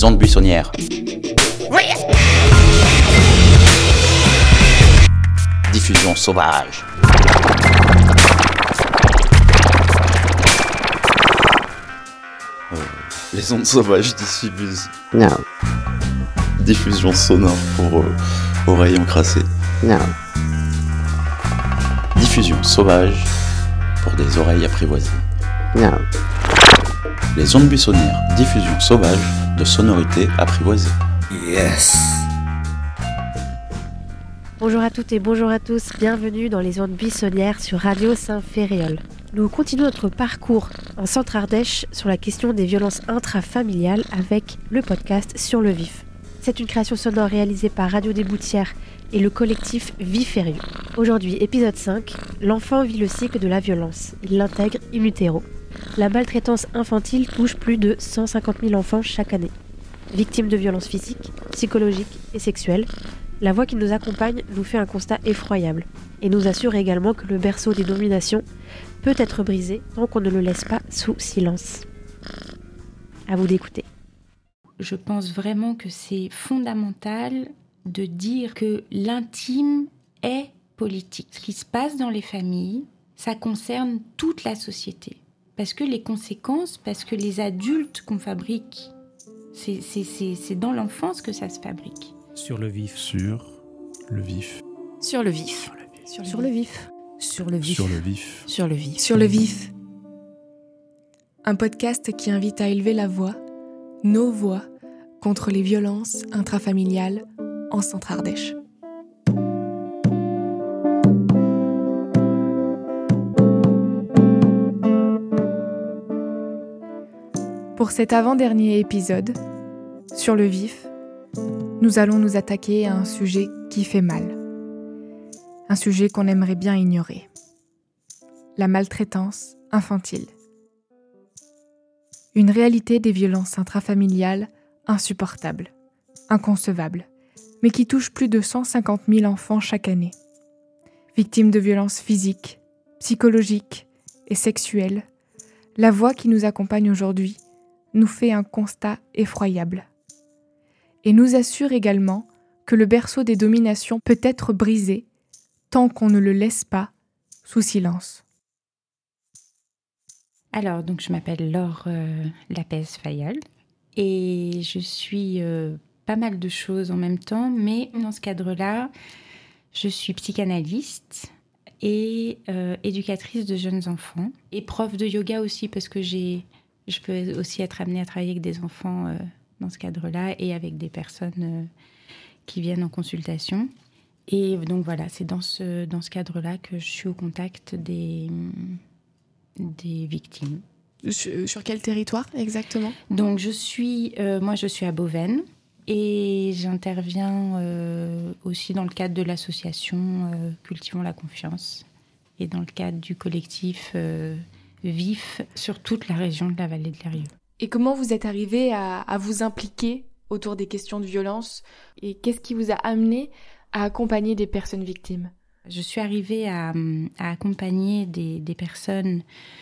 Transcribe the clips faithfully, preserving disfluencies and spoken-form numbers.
les ondes buissonnières. Oui. Diffusion sauvage. Euh, les ondes sauvages diffusent. Non. Diffusion sonore pour euh, oreilles encrassées. Non. Diffusion sauvage pour des oreilles apprivoisées. Non. Les ondes buissonnières, diffusion sauvage de sonorités apprivoisées. Yes. Bonjour à toutes et bonjour à tous, bienvenue dans les ondes buissonnières sur Radio Saint-Ferréol. Nous continuons notre parcours en Centre-Ardèche sur la question des violences intrafamiliales avec le podcast Sur le Vif. C'est une création sonore réalisée par Radio des Boutières et le collectif Viférieux. Aujourd'hui, épisode cinq, l'enfant vit le cycle de la violence. Il l'intègre in utero. La maltraitance infantile touche plus de cent cinquante mille enfants chaque année. Victimes de violences physiques, psychologiques et sexuelles, la voix qui nous accompagne nous fait un constat effroyable et nous assure également que le berceau des dominations peut être brisé tant qu'on ne le laisse pas sous silence. À vous d'écouter. Je pense vraiment que c'est fondamental de dire que l'intime est politique. Ce qui se passe dans les familles, ça concerne toute la société. Parce que les conséquences, parce que les adultes qu'on fabrique, c'est, c'est, c'est, c'est dans l'enfance que ça se fabrique. Sur le vif. Sur le vif. Sur le vif. Sur le vif. Sur le vif. Sur le vif. Sur le vif. Sur le vif. Un podcast qui invite à élever la voix, nos voix, contre les violences intrafamiliales en Centre-Ardèche. Pour cet avant-dernier épisode, Sur le vif, nous allons nous attaquer à un sujet qui fait mal. Un sujet qu'on aimerait bien ignorer. La maltraitance infantile. Une réalité des violences intrafamiliales insupportable, inconcevable, mais qui touche plus de cent cinquante mille enfants chaque année. Victimes de violences physiques, psychologiques et sexuelles, la voix qui nous accompagne aujourd'hui nous fait un constat effroyable. Et nous assure également que le berceau des dominations peut être brisé tant qu'on ne le laisse pas sous silence. Alors, donc je m'appelle Laure euh, Lapez-Fayol et je suis euh, pas mal de choses en même temps, mais dans ce cadre-là, je suis psychanalyste et euh, éducatrice de jeunes enfants et prof de yoga aussi parce que j'ai, je peux aussi être amenée à travailler avec des enfants euh, dans ce cadre-là et avec des personnes euh, qui viennent en consultation. Et donc voilà, c'est dans ce, dans ce cadre-là que je suis au contact des, des victimes. Sur, sur quel territoire exactement ? Donc je suis, euh, moi je suis à Beauvais et j'interviens euh, aussi dans le cadre de l'association euh, Cultivons la confiance et dans le cadre du collectif euh, Vif sur toute la région de la vallée de l'Eyrieux. Et comment vous êtes arrivé à, à vous impliquer autour des questions de violence et qu'est-ce qui vous a amené à accompagner des personnes victimes ? Je suis arrivée à, à accompagner des, des personnes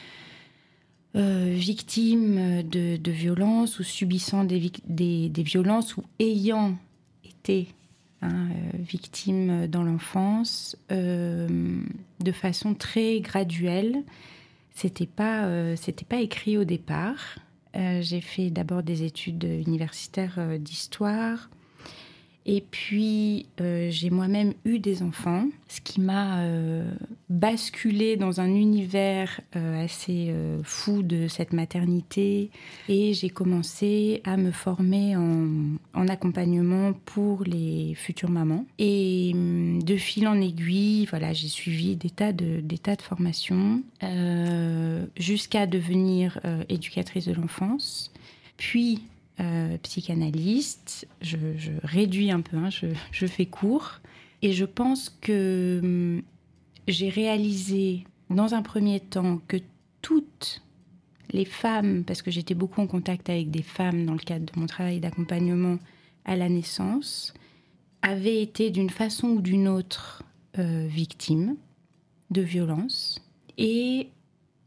euh, victimes de, de violences ou subissant des, des, des violences ou ayant été hein, euh, victimes dans l'enfance euh, de façon très graduelle. C'était pas, euh, c'était pas écrit au départ. Euh, j'ai fait d'abord des études universitaires euh, d'histoire. Et puis, euh, j'ai moi-même eu des enfants, ce qui m'a euh, basculé dans un univers euh, assez euh, fou de cette maternité. Et j'ai commencé à me former en, en accompagnement pour les futures mamans. Et de fil en aiguille, voilà, j'ai suivi des tas de, des tas de formations euh, jusqu'à devenir euh, éducatrice de l'enfance. Puis, Euh, psychanalyste, je, je réduis un peu, hein, je, je fais court. Et je pense que hum, j'ai réalisé dans un premier temps que toutes les femmes, parce que j'étais beaucoup en contact avec des femmes dans le cadre de mon travail d'accompagnement à la naissance, avaient été d'une façon ou d'une autre euh, victimes de violences. Et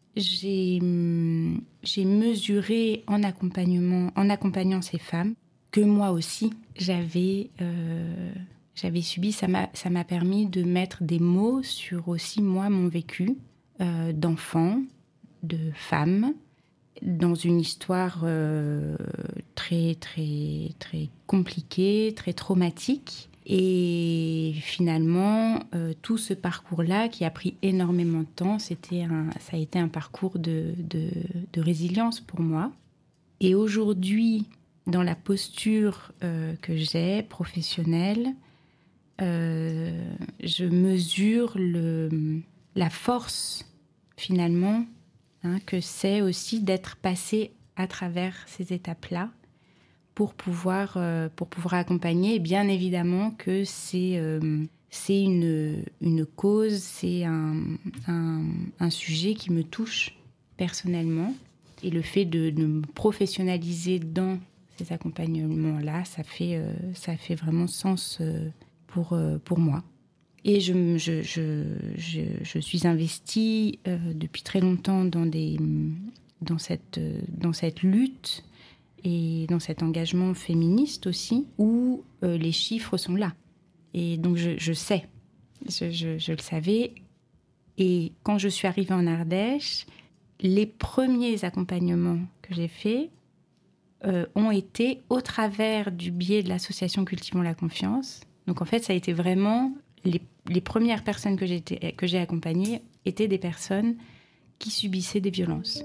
j'ai, j'ai mesuré en accompagnement, en accompagnant ces femmes que moi aussi, j'avais, euh, j'avais subi. Ça m'a, ça m'a permis de mettre des mots sur aussi, moi, mon vécu euh, d'enfant, de femme, dans une histoire euh, très, très, très compliquée, très traumatique. Et finalement, euh, tout ce parcours-là, qui a pris énormément de temps, c'était un, ça a été un parcours de, de, de résilience pour moi. Et aujourd'hui, dans la posture euh, que j'ai, professionnelle, euh, je mesure le, la force, finalement, hein, que c'est aussi d'être passé à travers ces étapes-là pour pouvoir, euh, pour pouvoir accompagner. Et bien évidemment que c'est, euh, c'est une, une cause, c'est un, un, un sujet qui me touche personnellement. Et le fait de, de me professionnaliser dans ces accompagnements-là, ça fait, euh, ça fait vraiment sens euh, pour, euh, pour moi. Et je, je, je, je, je suis investie euh, depuis très longtemps dans, des, dans, cette, dans cette lutte et dans cet engagement féministe aussi, où euh, les chiffres sont là. Et donc je, je sais, je, je, je le savais. Et quand je suis arrivée en Ardèche, les premiers accompagnements que j'ai faits euh, ont été au travers du biais de l'association Cultivons la confiance. Donc en fait, ça a été vraiment... Les, les premières personnes que j'ai, été, que j'ai accompagnées étaient des personnes qui subissaient des violences.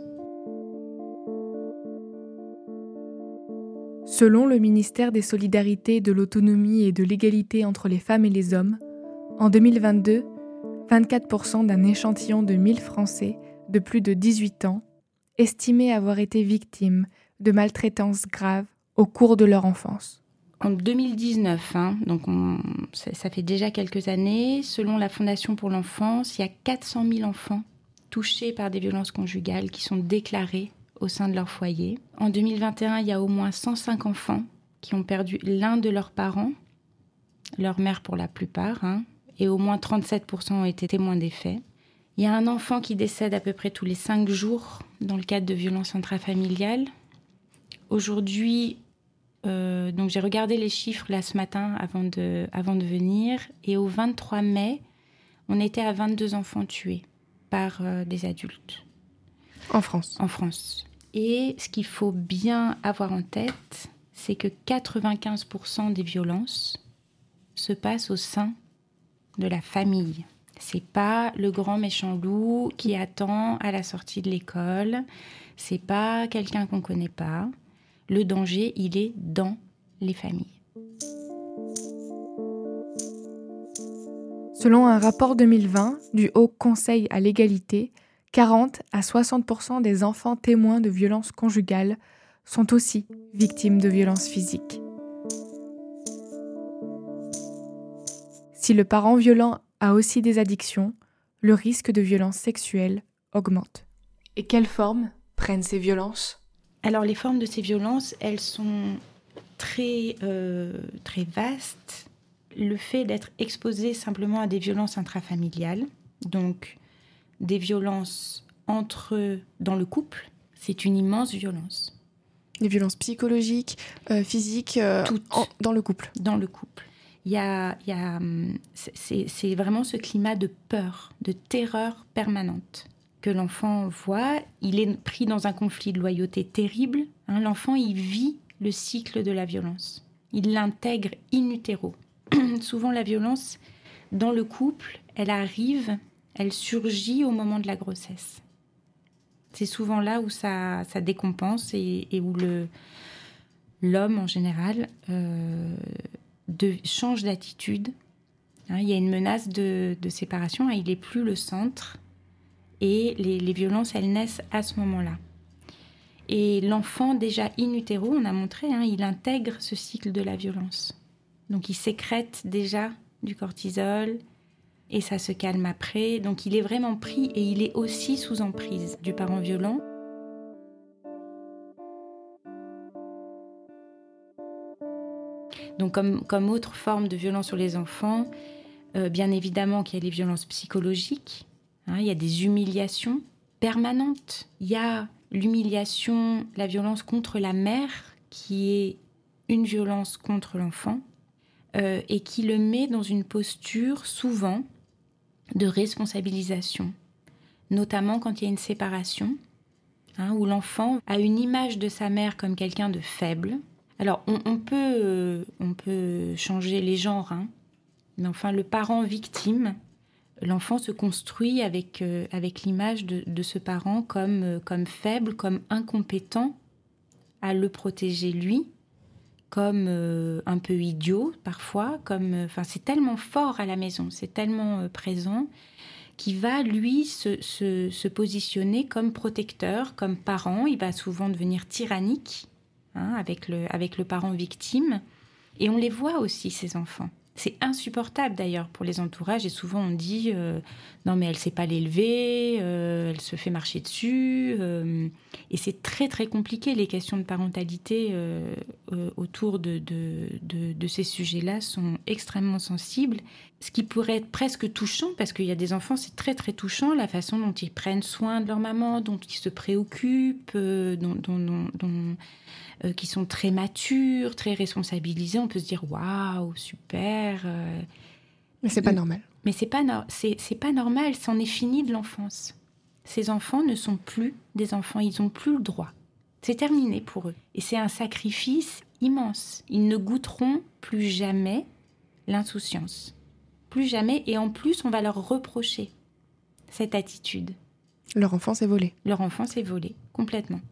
Selon le ministère des Solidarités, de l'Autonomie et de l'Égalité entre les femmes et les hommes, en deux mille vingt-deux, vingt-quatre pour cent d'un échantillon de mille Français de plus de dix-huit ans estimaient avoir été victimes de maltraitances graves au cours de leur enfance. En deux mille dix-neuf, hein, donc on, ça, ça fait déjà quelques années, selon la Fondation pour l'enfance, il y a quatre cent mille enfants touchés par des violences conjugales qui sont déclarés au sein de leur foyer. En deux mille vingt et un, il y a au moins cent cinq enfants qui ont perdu l'un de leurs parents, leur mère pour la plupart, hein, et au moins trente-sept pour cent ont été témoins des faits. Il y a un enfant qui décède à peu près tous les cinq jours dans le cadre de violences intrafamiliales. Aujourd'hui, euh, donc j'ai regardé les chiffres là ce matin avant de, avant de venir, et au vingt-trois mai, on était à vingt-deux enfants tués par euh, des adultes. En France. En France. Et ce qu'il faut bien avoir en tête, c'est que quatre-vingt-quinze pour cent des violences se passent au sein de la famille. C'est pas le grand méchant loup qui attend à la sortie de l'école. C'est pas quelqu'un qu'on connaît pas. Le danger, il est dans les familles. Selon un rapport deux mille vingt du Haut Conseil à l'égalité, quarante à soixante pour cent des enfants témoins de violences conjugales sont aussi victimes de violences physiques. Si le parent violent a aussi des addictions, le risque de violences sexuelles augmente. Et quelles formes prennent ces violences ? Alors les formes de ces violences, elles sont très, euh, très vastes. Le fait d'être exposé simplement à des violences intrafamiliales, donc des violences entre dans le couple, c'est une immense violence. Des violences psychologiques, euh, physiques, euh, en, dans le couple. Dans le couple. Il y a, il y a, c'est, c'est vraiment ce climat de peur, de terreur permanente que l'enfant voit. Il est pris dans un conflit de loyauté terrible. Hein, l'enfant, il vit le cycle de la violence. Il l'intègre in utero. Souvent, la violence, dans le couple, elle arrive, elle surgit au moment de la grossesse. C'est souvent là où ça, ça décompense et, et où le, l'homme, en général, euh, de, change d'attitude. Hein, il y a une menace de, de séparation, hein, il n'est plus le centre. Et les, les violences, elles naissent à ce moment-là. Et l'enfant, déjà in utero, on a montré, hein, il intègre ce cycle de la violence. Donc il sécrète déjà du cortisol et ça se calme après. Donc il est vraiment pris et il est aussi sous emprise du parent violent. Donc comme, comme autre forme de violence sur les enfants, euh, bien évidemment qu'il y a les violences psychologiques, hein, il y a des humiliations permanentes. Il y a l'humiliation, la violence contre la mère qui est une violence contre l'enfant euh, et qui le met dans une posture souvent de responsabilisation, notamment quand il y a une séparation, hein, où l'enfant a une image de sa mère comme quelqu'un de faible. Alors, on, on, peut, euh, on peut changer les genres, hein, mais enfin, le parent victime, l'enfant se construit avec, euh, avec l'image de, de ce parent comme, euh, comme faible, comme incompétent à le protéger lui, comme euh, un peu idiot parfois, comme, euh, enfin, c'est tellement fort à la maison, c'est tellement euh, présent, qui va, lui, se, se, se positionner comme protecteur, comme parent. Il va souvent devenir tyrannique, hein, avec, le, avec le parent victime. Et on les voit aussi, ces enfants. C'est insupportable d'ailleurs pour les entourages. Et souvent on dit euh, « non mais elle ne sait pas l'élever, euh, elle se fait marcher dessus euh, ». Et c'est très très compliqué. Les questions de parentalité euh, euh, autour de, de, de, de ces sujets-là sont extrêmement sensibles. Ce qui pourrait être presque touchant, parce qu'il y a des enfants, c'est très très touchant, la façon dont ils prennent soin de leur maman, dont ils se préoccupent, euh, dont... dont, dont, dont Euh, qui sont très matures, très responsabilisés, on peut se dire waouh, super. Euh... Mais c'est pas normal. Mais c'est pas no- c'est, c'est pas normal, c'en est fini de l'enfance. Ces enfants ne sont plus des enfants, ils n'ont plus le droit. C'est terminé pour eux. Et c'est un sacrifice immense. Ils ne goûteront plus jamais l'insouciance. Plus jamais. Et en plus, on va leur reprocher cette attitude. Leur enfance est volée. Leur enfance est volée, complètement.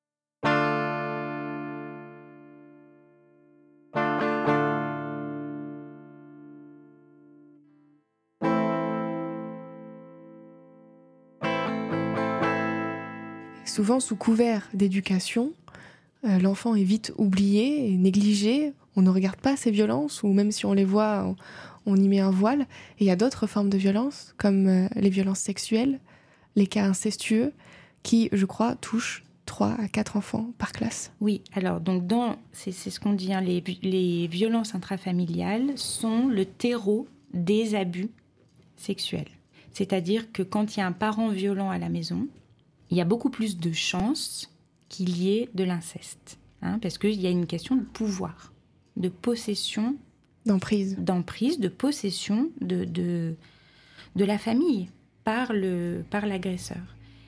Souvent, sous couvert d'éducation, euh, l'enfant est vite oublié et négligé. On ne regarde pas ces violences, ou même si on les voit, on, on y met un voile. Et il y a d'autres formes de violences, comme euh, les violences sexuelles, les cas incestueux, qui, je crois, touchent trois à quatre enfants par classe. Oui, alors donc dans, c'est, c'est ce qu'on dit, hein, les, les violences intrafamiliales sont le terreau des abus sexuels. C'est-à-dire que quand il y a un parent violent à la maison, il y a beaucoup plus de chances qu'il y ait de l'inceste, hein, parce qu'il y a une question de pouvoir, de possession, d'emprise, d'emprise, de possession de, de, de la famille par, le, par l'agresseur.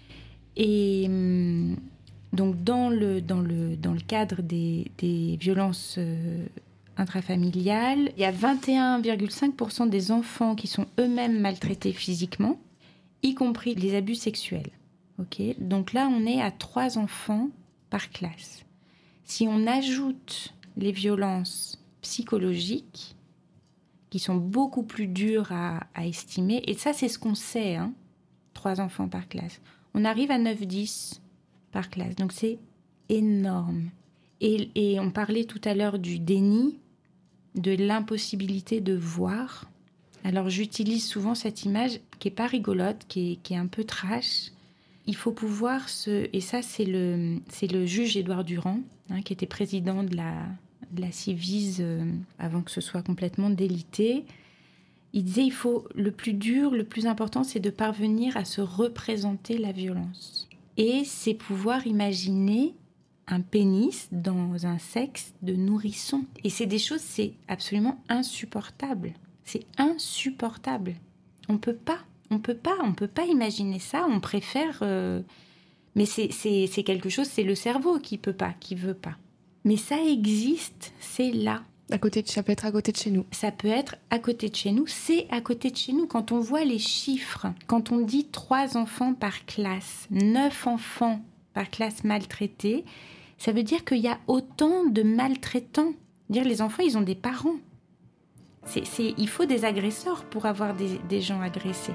Et donc dans le, dans le, dans le cadre des, des violences euh, intrafamiliales, il y a vingt et un virgule cinq pour cent des enfants qui sont eux-mêmes maltraités physiquement, y compris les abus sexuels. Okay, donc là, on est à trois enfants par classe. Si on ajoute les violences psychologiques, qui sont beaucoup plus dures à, à estimer, et ça, c'est ce qu'on sait, hein, trois enfants par classe, on arrive à neuf dix par classe. Donc, c'est énorme. Et, et on parlait tout à l'heure du déni, de l'impossibilité de voir. Alors, j'utilise souvent cette image qui n'est pas rigolote, qui est, qui est un peu trash. Il faut pouvoir se... Et ça, c'est le, c'est le juge Édouard Durand, hein, qui était président de la, de la Civise euh, avant que ce soit complètement délité. Il disait, il faut... Le plus dur, le plus important, c'est de parvenir à se représenter la violence. Et c'est pouvoir imaginer un pénis dans un sexe de nourrisson. Et c'est des choses, c'est absolument insupportable. C'est insupportable. On peut pas. On peut pas, on peut pas imaginer ça. On préfère, euh... mais c'est, c'est, c'est quelque chose. C'est le cerveau qui peut pas, qui veut pas. Mais ça existe, c'est là. À côté de, ça peut être à côté de chez nous. Ça peut être à côté de chez nous. C'est à côté de chez nous. Quand on voit les chiffres, quand on dit trois enfants par classe, neuf enfants par classe maltraités, ça veut dire qu'il y a autant de maltraitants. Dire les enfants, ils ont des parents. C'est, c'est, il faut des agresseurs pour avoir des, des gens agressés.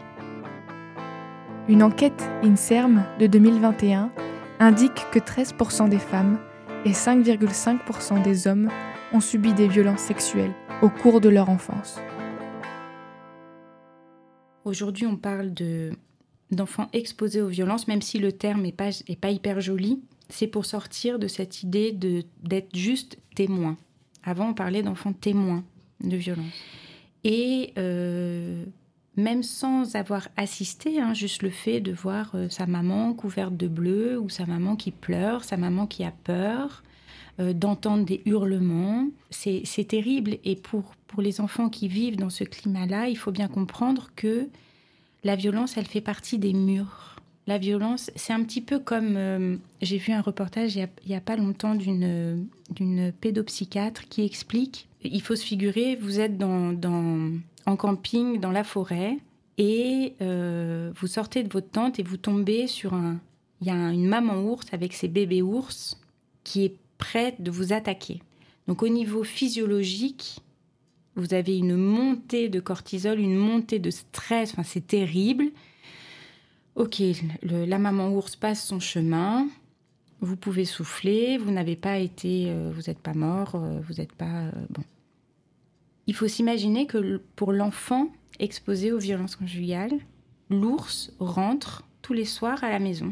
Une enquête INSERM de deux mille vingt et un indique que treize pour cent des femmes et cinq virgule cinq pour cent des hommes ont subi des violences sexuelles au cours de leur enfance. Aujourd'hui, on parle de, d'enfants exposés aux violences, même si le terme n'est pas, est pas hyper joli. C'est pour sortir de cette idée de, d'être juste témoin. Avant, on parlait d'enfants témoins de violence. Et euh, même sans avoir assisté, hein, juste le fait de voir euh, sa maman couverte de bleu ou sa maman qui pleure, sa maman qui a peur, euh, d'entendre des hurlements. C'est, c'est terrible. Et pour, pour les enfants qui vivent dans ce climat-là, il faut bien comprendre que la violence, elle fait partie des murs. La violence, c'est un petit peu comme... Euh, j'ai vu un reportage il n'y a, a pas longtemps d'une, d'une pédopsychiatre qui explique, il faut se figurer, vous êtes dans, dans, en camping, dans la forêt, et euh, vous sortez de votre tente et vous tombez sur un... Il y a une maman ours avec ses bébés ours qui est prête de vous attaquer. Donc au niveau physiologique, vous avez une montée de cortisol, une montée de stress, enfin c'est terrible. Ok, le, la maman ours passe son chemin, vous pouvez souffler, vous n'avez pas été, euh, vous n'êtes pas mort, euh, vous n'êtes pas... Euh, bon. Il faut s'imaginer que pour l'enfant exposé aux violences conjugales, l'ours rentre tous les soirs à la maison.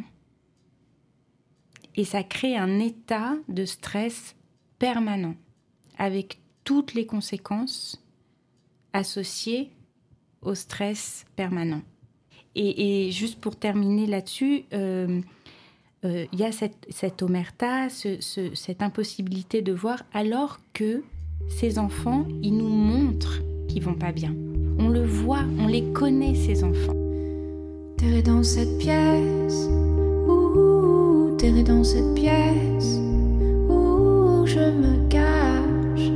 Et ça crée un état de stress permanent, avec toutes les conséquences associées au stress permanent. Et, et juste pour terminer là-dessus, il euh, euh, y a cette, cette omerta, ce, ce, cette impossibilité de voir, alors que ces enfants, ils nous montrent qu'ils vont pas bien. On le voit, on les connaît, ces enfants. T'es dans cette pièce, ouh, t'es dans cette pièce, où je me cache.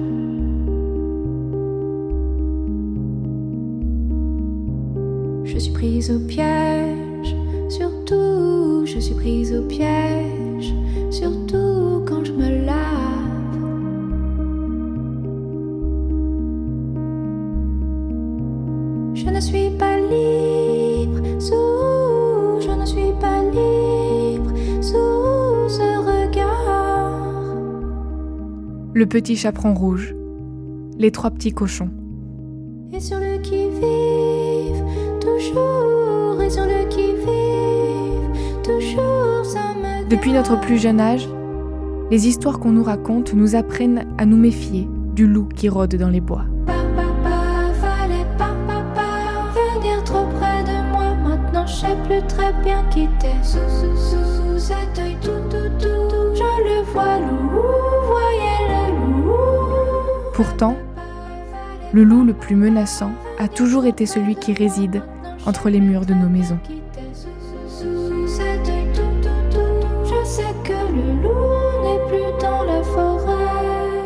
Je suis prise au piège, surtout, je suis prise au piège, surtout quand je me lave. Je ne suis pas libre, sous, je ne suis pas libre, sous ce regard. Le petit chaperon rouge, les trois petits cochons. Et sur le qui-vive, toujours, et sur le qui-vive, toujours ça me... Depuis notre plus jeune âge, les histoires qu'on nous raconte nous apprennent à nous méfier du loup qui rôde dans les bois. Papa, fallait pas, papa, venir trop près de moi. Maintenant je sais plus très bien qui t'es. Sous, sous, sous, sous cet œil tout, tout, tout, tout, je le vois, loup, voyez le loup. Pourtant, le loup le plus menaçant a toujours été celui qui réside entre les murs de nos maisons. Sous cet œil tout, tout, tout, je sais que le loup n'est plus dans la forêt.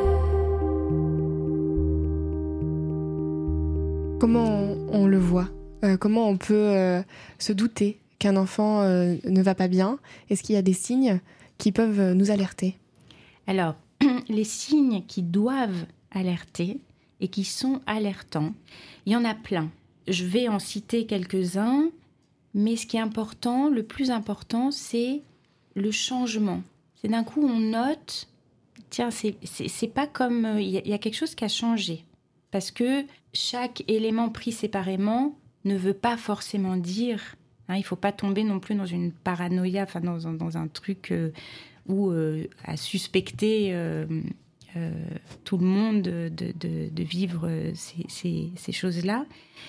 Comment on, on le voit euh, Comment on peut euh, se douter qu'un enfant euh, ne va pas bien? Est-ce qu'il y a des signes qui peuvent nous alerter? Alors, les signes qui doivent alerter et qui sont alertants, il y en a plein. Je vais en citer quelques-uns, mais ce qui est important, le plus important, c'est le changement. C'est d'un coup, on note, tiens, c'est, c'est, c'est pas comme... Il y, y a quelque chose qui a changé. Parce que chaque élément pris séparément ne veut pas forcément dire... Hein, il ne faut pas tomber non plus dans une paranoïa, enfin dans, dans, dans un truc euh, où euh, à suspecter... Euh, Euh, tout le monde de, de, de vivre ces, ces, ces choses-là.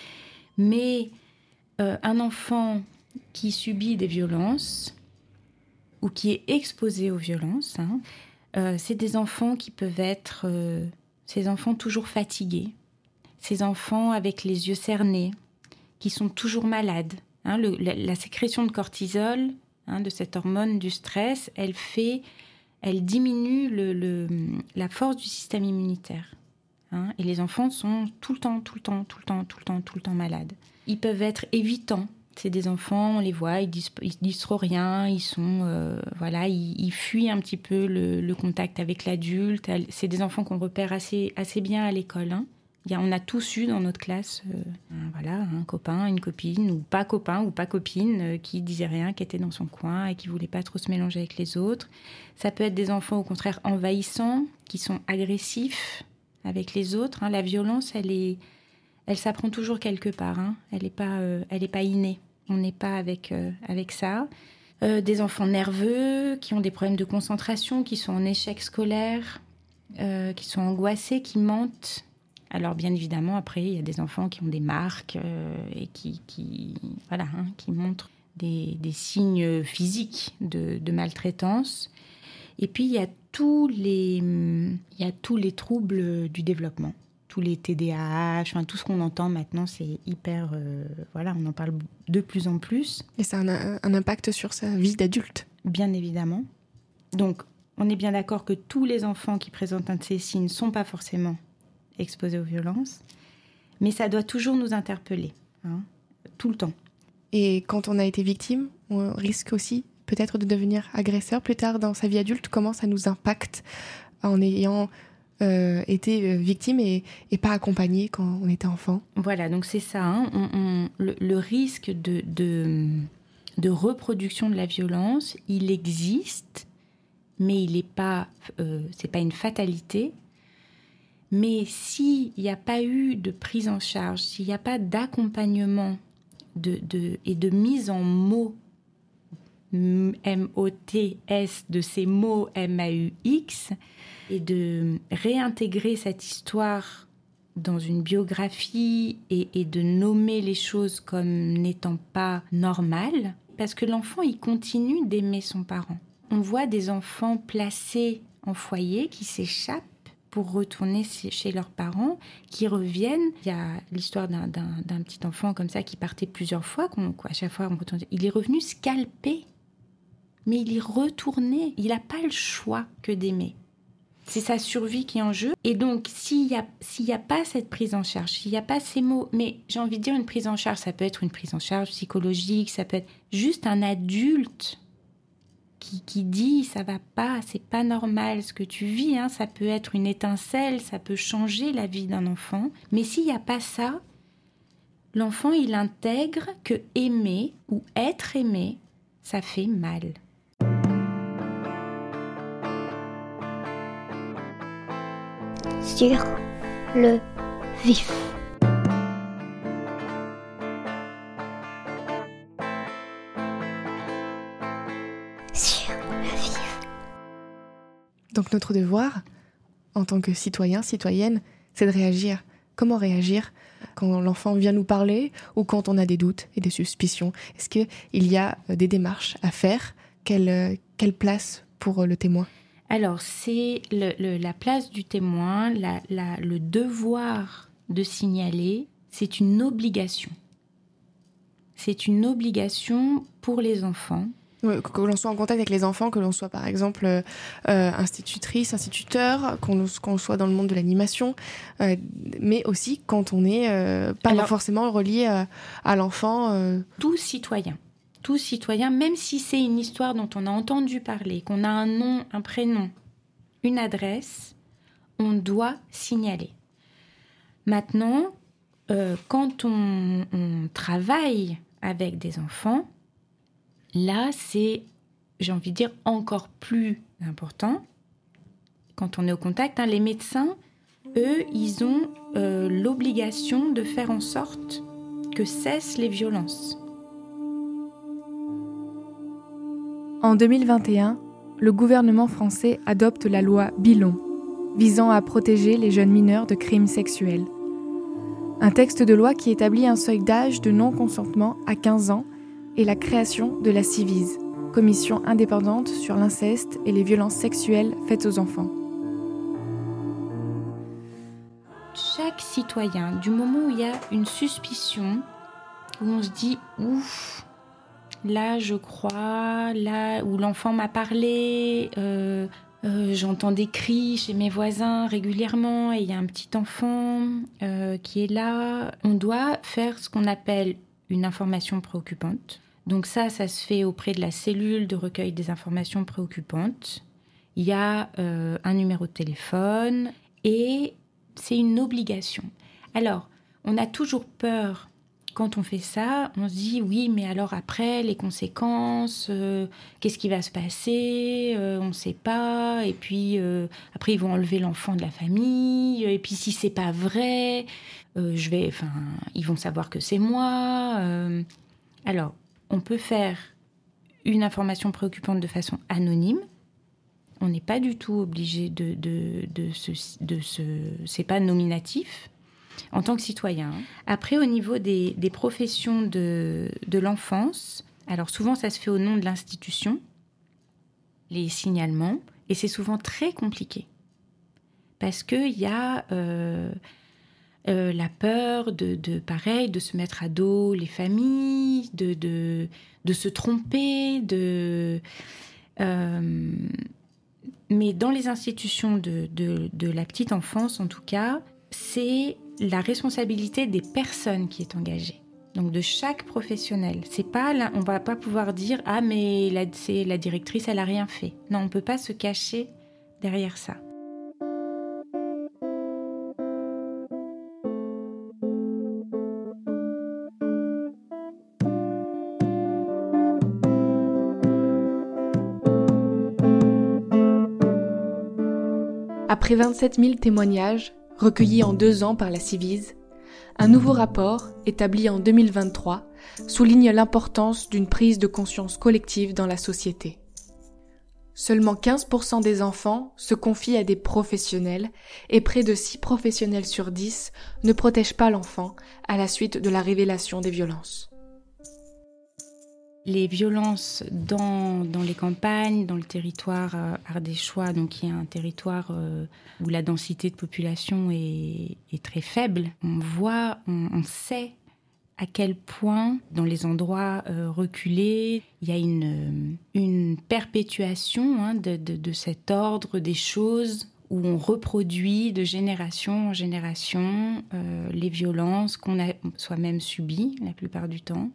Mais euh, un enfant qui subit des violences ou qui est exposé aux violences, hein, euh, c'est des enfants qui peuvent être euh, ces enfants toujours fatigués, ces enfants avec les yeux cernés, qui sont toujours malades. Hein, le, la, la sécrétion de cortisol, hein, de cette hormone du stress, elle fait... elle diminue le, le, la force du système immunitaire. Hein, et les enfants sont tout le temps, tout le temps, tout le temps, tout le temps, tout le temps malades. Ils peuvent être évitants. C'est des enfants, on les voit, ils disent, ils disent trop rien, ils sont, euh, voilà, ils, ils fuient un petit peu le, le contact avec l'adulte. C'est des enfants qu'on repère assez, assez bien à l'école. Hein. Il y a, on a tous eu dans notre classe, euh, un, voilà, un copain, une copine, ou pas copain ou pas copine, euh, qui disait rien, qui était dans son coin et qui voulait pas trop se mélanger avec les autres. Ça peut être des enfants, au contraire, envahissants, qui sont agressifs avec les autres. Hein. La violence, elle est, elle s'apprend toujours quelque part. Hein. Elle n'est pas, euh, elle est pas innée. On n'est pas avec, euh, avec ça. Euh, des enfants nerveux, qui ont des problèmes de concentration, qui sont en échec scolaire, euh, qui sont angoissés, qui mentent. Alors, bien évidemment, après, il y a des enfants qui ont des marques euh, et qui, qui, voilà, hein, qui montrent des, des signes physiques de, de maltraitance. Et puis, il y a tous les, il y a tous les troubles du développement, tous les T D A H, enfin, tout ce qu'on entend maintenant, c'est hyper... Euh, voilà, on en parle de plus en plus. Et ça a un, un impact sur sa vie d'adulte. Bien évidemment. Donc, on est bien d'accord que tous les enfants qui présentent un de ces signes ne sont pas forcément exposés aux violences, mais ça doit toujours nous interpeller, hein, tout le temps. Et quand on a été victime, on risque aussi peut-être de devenir agresseur plus tard dans sa vie adulte. Comment ça nous impacte en ayant euh, été victime et, et pas accompagné quand on était enfant? Voilà, donc c'est ça. Hein, on, on, le, le risque de, de, de reproduction de la violence, il existe, mais il n'est pas, euh, c'est pas une fatalité. Mais s'il n'y a pas eu de prise en charge, s'il n'y a pas d'accompagnement de, de, et de mise en mots, M O T S, de ces mots M A U X, et de réintégrer cette histoire dans une biographie et, et de nommer les choses comme n'étant pas normales, parce que l'enfant, il continue d'aimer son parent. On voit des enfants placés en foyer qui s'échappent pour retourner chez leurs parents, qui reviennent. Il y a l'histoire d'un, d'un, d'un petit enfant comme ça qui partait plusieurs fois, qu'on, quoi, à chaque fois on retournait. Il est revenu scalpé, mais il est retourné. Il n'a pas le choix que d'aimer. C'est sa survie qui est en jeu. Et donc, s'il n'y a, s'il y a pas cette prise en charge, s'il n'y a pas ces mots, mais j'ai envie de dire une prise en charge, ça peut être une prise en charge psychologique, ça peut être juste un adulte Qui, qui dit ça va pas, c'est pas normal ce que tu vis, hein, ça peut être une étincelle, ça peut changer la vie d'un enfant. Mais s'il n'y a pas ça, l'enfant il intègre que aimer ou être aimé, ça fait mal. Sur le vif. Donc notre devoir, en tant que citoyen, citoyenne, c'est de réagir. Comment réagir quand l'enfant vient nous parler ou quand on a des doutes et des suspicions? Est-ce qu'il y a des démarches à faire? Quelle, quelle place pour le témoin? Alors, c'est le, le, la place du témoin, la, la, le devoir de signaler, c'est une obligation. C'est une obligation pour les enfants. Que, que l'on soit en contact avec les enfants, que l'on soit par exemple euh, institutrice, instituteur, qu'on, qu'on soit dans le monde de l'animation, euh, mais aussi quand on n'est euh, pas Alors, forcément relié à, à l'enfant. Euh... Tout citoyen, tout citoyen, même si c'est une histoire dont on a entendu parler, qu'on a un nom, un prénom, une adresse, on doit signaler. Maintenant, euh, quand on, on travaille avec des enfants, là, c'est, j'ai envie de dire, encore plus important. Quand on est au contact, hein, les médecins, eux, ils ont euh, l'obligation de faire en sorte que cessent les violences. En deux mille vingt et un, le gouvernement français adopte la loi Billon, visant à protéger les jeunes mineurs de crimes sexuels. Un texte de loi qui établit un seuil d'âge de non-consentement à quinze ans et la création de la Civise, commission indépendante sur l'inceste et les violences sexuelles faites aux enfants. Chaque citoyen, du moment où il y a une suspicion, où on se dit « ouf, là je crois, là où l'enfant m'a parlé, euh, euh, j'entends des cris chez mes voisins régulièrement et il y a un petit enfant euh, qui est là », on doit faire ce qu'on appelle une information préoccupante. Donc ça, ça se fait auprès de la cellule de recueil des informations préoccupantes. Il y a euh, un numéro de téléphone et c'est une obligation. Alors, on a toujours peur quand on fait ça. On se dit, oui, mais alors après, les conséquences, euh, qu'est-ce qui va se passer euh, on ne sait pas. Et puis, euh, après, ils vont enlever l'enfant de la famille. Et puis, si ce n'est pas vrai, euh, je vais, enfin, ils vont savoir que c'est moi. Euh, alors, on peut faire une information préoccupante de façon anonyme. On n'est pas du tout obligé de, de, de, se, de se... C'est pas nominatif en tant que citoyen. Après, au niveau des, des professions de, de l'enfance, alors souvent ça se fait au nom de l'institution, les signalements, Et c'est souvent très compliqué. Parce qu'il y a euh, euh, la peur de, de, pareil, de se mettre à dos les familles, de, de, de se tromper, de... Euh, mais dans les institutions de, de, de la petite enfance, en tout cas, c'est la responsabilité des personnes qui est engagée. Donc de chaque professionnel. C'est pas là, on va pas pouvoir dire ah mais la, c'est la directrice, elle a rien fait. Non, on peut pas se cacher derrière ça. Après vingt-sept mille témoignages, recueillis en deux ans par la Civise, un nouveau rapport, établi en deux mille vingt-trois, souligne l'importance d'une prise de conscience collective dans la société. Seulement quinze pour cent des enfants se confient à des professionnels et près de six professionnels sur dix ne protègent pas l'enfant à la suite de la révélation des violences. Les violences dans, dans les campagnes, dans le territoire euh, ardéchois, donc qui est un territoire euh, où la densité de population est, est très faible, on voit, on, on sait à quel point, dans les endroits euh, reculés, il y a une, une perpétuation hein, de, de, de cet ordre des choses où on reproduit de génération en génération euh, les violences qu'on a soi-même subies la plupart du temps.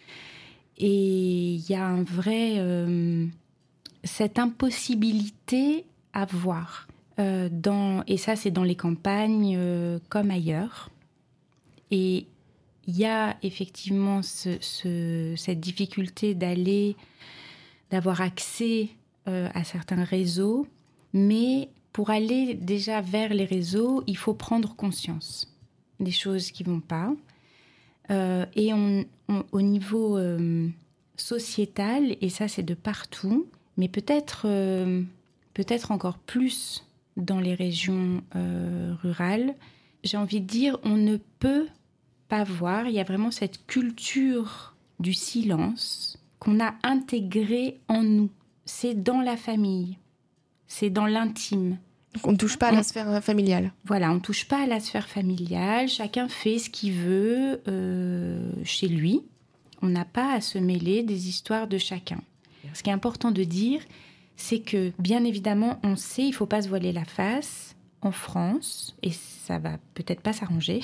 Et il y a un vrai... Euh, cette impossibilité à voir. Euh, dans, et ça, c'est dans les campagnes euh, comme ailleurs. Et il y a effectivement ce, ce, cette difficulté d'aller, d'avoir accès euh, à certains réseaux. Mais pour aller déjà vers les réseaux, il faut prendre conscience des choses qui ne vont pas. Euh, et on, on, au niveau euh, sociétal, et ça c'est de partout, mais peut-être, euh, peut-être encore plus dans les régions euh, rurales, j'ai envie de dire, on ne peut pas voir, il y a vraiment cette culture du silence qu'on a intégrée en nous. C'est dans la famille, c'est dans l'intime. Donc on ne touche pas à la sphère familiale. Voilà, on ne touche pas à la sphère familiale. Chacun fait ce qu'il veut euh, chez lui. On n'a pas à se mêler des histoires de chacun. Ce qui est important de dire, c'est que, bien évidemment, on sait, il ne faut pas se voiler la face. En France, et ça ne va peut-être pas s'arranger,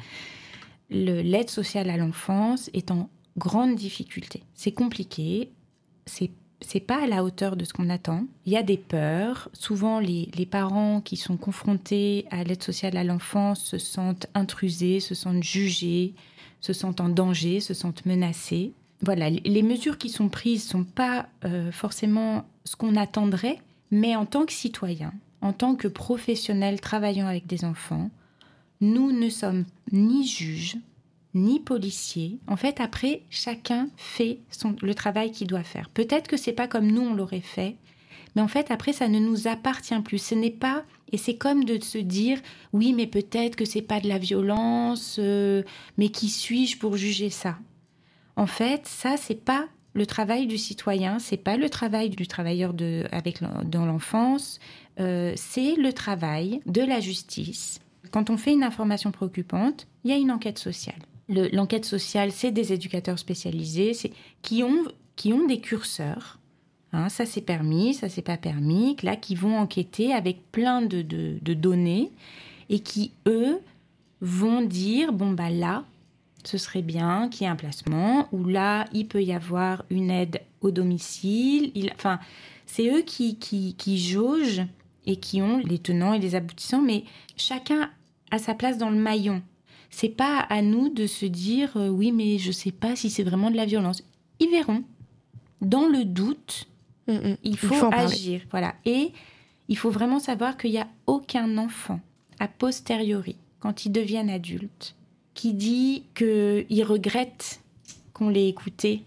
le, l'aide sociale à l'enfance est en grande difficulté. C'est compliqué, c'est c'est pas à la hauteur de ce qu'on attend. Il y a des peurs. Souvent, les, les parents qui sont confrontés à l'aide sociale à l'enfance se sentent intrusés, se sentent jugés, se sentent en danger, se sentent menacés. Voilà, les mesures qui sont prises ne sont pas euh, forcément ce qu'on attendrait, mais en tant que citoyen, en tant que professionnel travaillant avec des enfants, nous ne sommes ni juges, ni policier. En fait, après, chacun fait son, le travail qu'il doit faire. Peut-être que c'est pas comme nous, on l'aurait fait, mais en fait, après, ça ne nous appartient plus. Ce n'est pas... Et c'est comme de se dire, oui, mais peut-être que c'est pas de la violence, euh, mais qui suis-je pour juger ça ? En fait, ça, c'est pas le travail du citoyen, c'est pas le travail du travailleur de, avec, dans l'enfance, euh, c'est le travail de la justice. Quand on fait une information préoccupante, il y a une enquête sociale. Le, l'enquête sociale, c'est des éducateurs spécialisés c'est, qui, ont, qui ont des curseurs. Hein, ça, c'est permis, ça, c'est pas permis. Là, qui vont enquêter avec plein de, de, de données et qui, eux, vont dire, bon, bah là, ce serait bien qu'il y ait un placement, ou là, il peut y avoir une aide au domicile. Il, enfin, c'est eux qui, qui, qui jaugent et qui ont les tenants et les aboutissants, mais chacun a sa place dans le maillon. C'est pas à nous de se dire euh, oui, mais je sais pas si c'est vraiment de la violence. Ils verront. Dans le doute, mmh, mmh. il faut, il faut agir. Voilà. Et il faut vraiment savoir qu'il n'y a aucun enfant, a posteriori, quand ils deviennent adultes, qui dit qu'il regrette qu'on l'ait écouté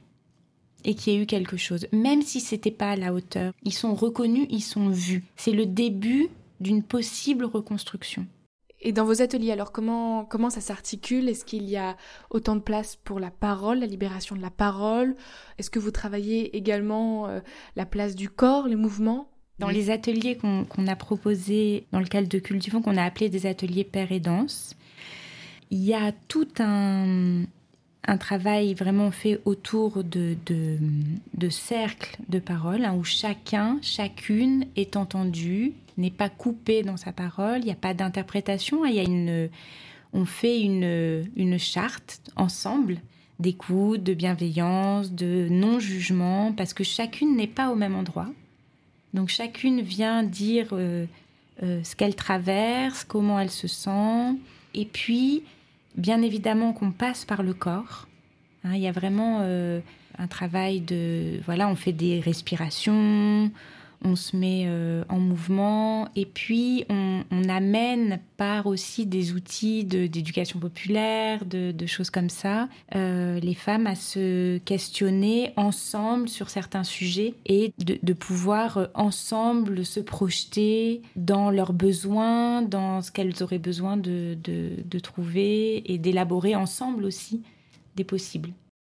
et qu'il y ait eu quelque chose. Même si ce n'était pas à la hauteur, ils sont reconnus, ils sont vus. C'est le début d'une possible reconstruction. Et dans vos ateliers, alors comment, comment ça s'articule ? Est-ce qu'il y a autant de place pour la parole, la libération de la parole ? Est-ce que vous travaillez également euh, la place du corps, les mouvements ? Dans les ateliers qu'on, qu'on a proposés dans le cadre de Cultivons, qu'on a appelés des ateliers Père et Danse, il y a tout un, un travail vraiment fait autour de, de, de cercles de parole, hein, où chacun, chacune est entendu, n'est pas coupé dans sa parole, il n'y a pas d'interprétation, il y a une, on fait une, une charte ensemble d'écoute, de bienveillance, de non-jugement, parce que chacune n'est pas au même endroit. Donc chacune vient dire euh, euh, ce qu'elle traverse, comment elle se sent. Et puis, bien évidemment qu'on passe par le corps. Hein, il y a vraiment euh, un travail de... Voilà, on fait des respirations, on se met euh, en mouvement. Et puis, on, on amène par aussi des outils de, d'éducation populaire, de, de choses comme ça, euh, les femmes à se questionner ensemble sur certains sujets et de, de pouvoir euh, ensemble se projeter dans leurs besoins, dans ce qu'elles auraient besoin de, de, de trouver et d'élaborer ensemble aussi des possibles.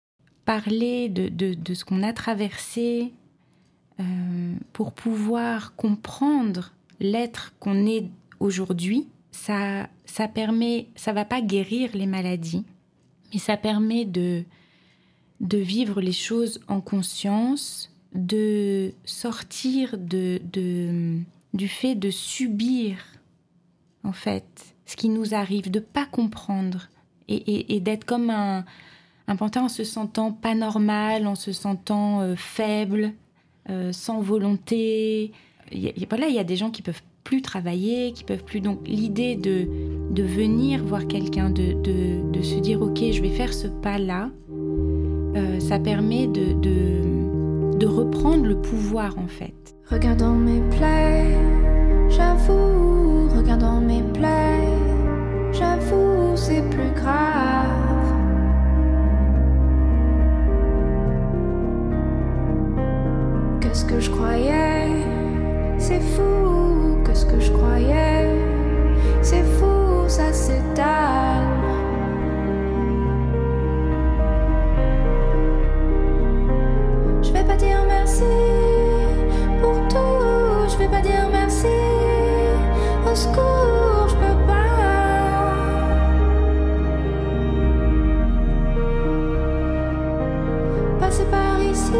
Parler de, de, de ce qu'on a traversé euh, pour pouvoir comprendre l'être qu'on est aujourd'hui, ça, ça permet, ça va pas guérir les maladies, mais ça permet de, de vivre les choses en conscience, de sortir de, de, du fait de subir, en fait, ce qui nous arrive, de pas comprendre et, et, et d'être comme un, un pantin en se sentant pas normal, en se sentant euh, faible, euh, sans volonté. Il y a, voilà, il y a des gens qui peuvent plus travailler, qui peuvent plus. Donc l'idée de, de venir voir quelqu'un, de, de, de se dire ok, je vais faire ce pas-là, euh, ça permet de, de, de reprendre le pouvoir en fait. Regardant mes plaies, j'avoue, regardant mes plaies, j'avoue, c'est plus grave. Qu'est-ce que je croyais? C'est fou, qu'est-ce que je croyais? C'est fou, ça s'étale. Je vais pas dire merci pour tout, je vais pas dire merci. Au secours, je peux pas. Passer par ici.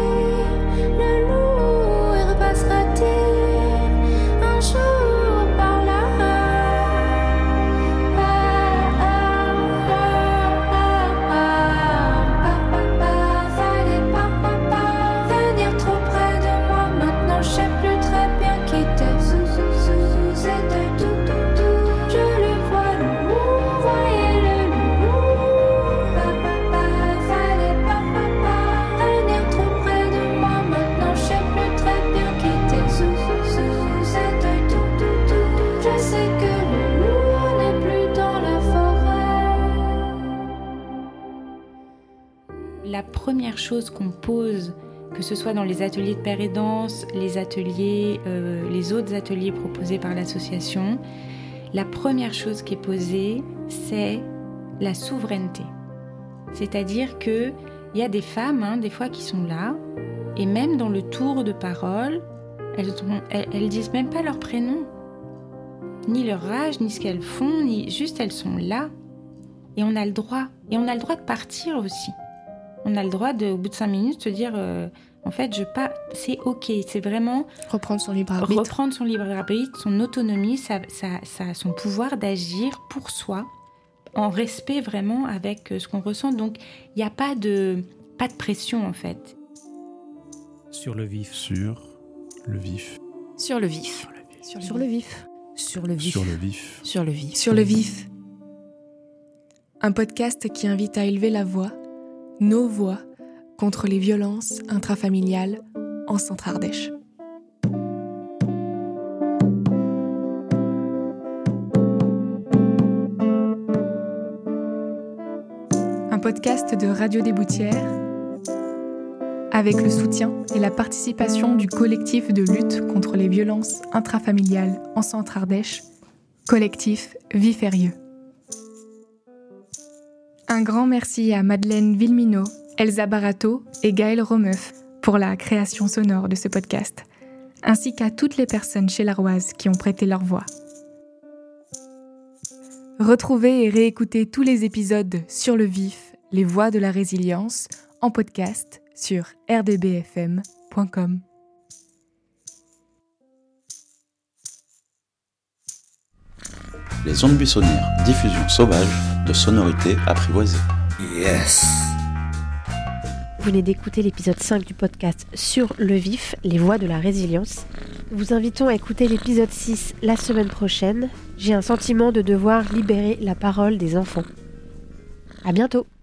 La première chose qu'on pose, que ce soit dans les ateliers de Père et Danse, les ateliers, euh, les autres ateliers proposés par l'association, la première chose qui est posée, c'est la souveraineté. C'est-à-dire qu'il y a des femmes, hein, des fois, qui sont là, et même dans le tour de parole, elles, ont, elles, elles disent même pas leur prénom, ni leur âge, ni ce qu'elles font, ni juste elles sont là. Et on a le droit. Et on a le droit de partir aussi. On a le droit, de, au bout de cinq minutes, de se dire, euh, en fait, je pas, c'est ok, c'est vraiment... Reprendre son libre arbitre. Reprendre son libre arbitre, son autonomie, ça, ça, ça, son pouvoir d'agir pour soi, en respect vraiment avec ce qu'on ressent. Donc, il n'y a pas de, pas de pression, en fait. Sur le vif. Sur le vif. Sur le vif. Sur le vif. Sur le vif. Sur le vif. Sur le vif. Sur le vif. Un podcast qui invite à élever la voix, nos voix, contre les violences intrafamiliales en Centre-Ardèche. Un podcast de Radio des Boutières avec le soutien et la participation du collectif de lutte contre les violences intrafamiliales en Centre-Ardèche, collectif Vif-Eyrieux. Un grand merci à Madeleine Villeminot, Elsa Barato et Gaëlle Romeuf pour la création sonore de ce podcast, ainsi qu'à toutes les personnes chez l'Arroise qui ont prêté leur voix. Retrouvez et réécoutez tous les épisodes Sur le vif, les voix de la résilience, en podcast sur r d b f m point com. Les ondes buissonnières, diffusion sauvage de sonorités apprivoisées. Yes! Vous venez d'écouter l'épisode cinq du podcast Sur le vif, les voix de la résilience. Nous vous invitons à écouter l'épisode six la semaine prochaine. J'ai un sentiment de devoir libérer la parole des enfants. À bientôt!